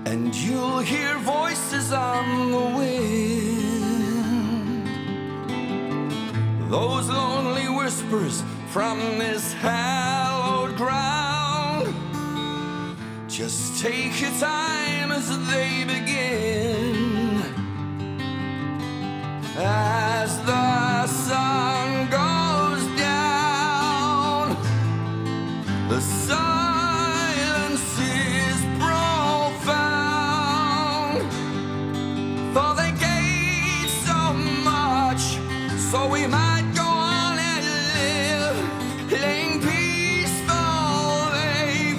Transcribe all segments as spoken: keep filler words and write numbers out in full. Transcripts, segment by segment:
and you'll hear voices on the wind. Those lonely whispers from this hallowed ground. Just take your time as they begin. As the sun goes down, the silence is profound. For they gave so much, so we might go on and live, laying peaceful they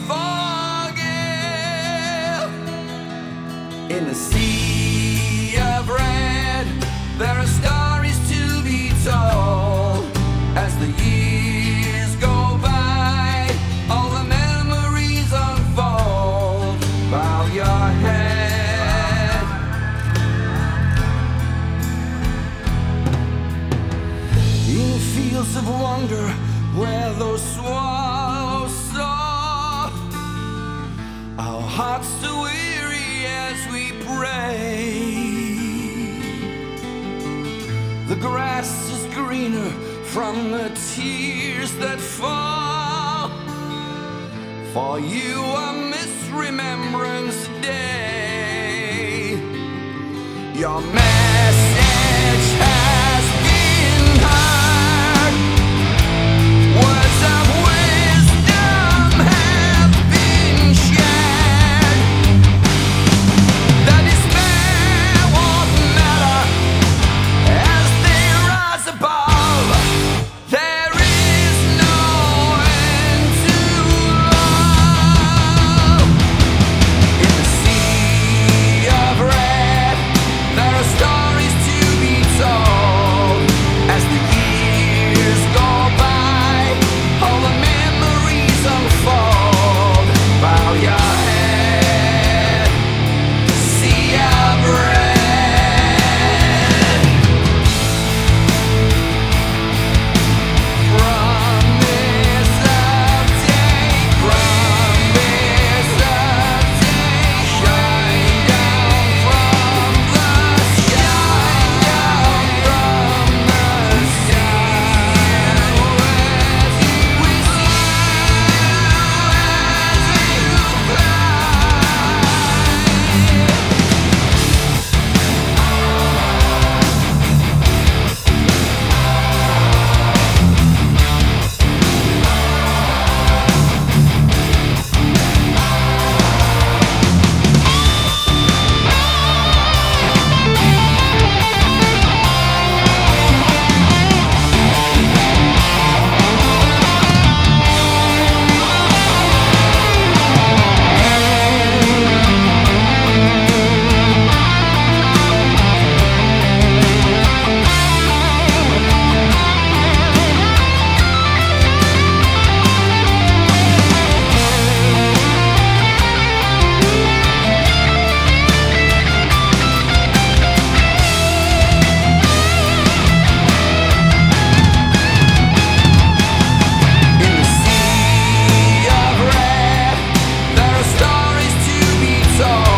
forgive. In the sea of red, there are stories to be told. As the years go by, all the memories unfold. Bow your head. In fields of wonder, where those swallows soar, our hearts are weary as we pray. The grass is greener from the tears that fall. For you a misremembrance day. Your message has been heard. Words of wisdom have been shared. The despair won't matter as they rise above. There is no end to love. In the sea of red, there are stories to be told. As the years go by, all the memories unfold. Bow your head, sea of red. Promise of day, promise of day, shine down from the sky, down from the sky. With you as you In the sea of red, there are stories to be told.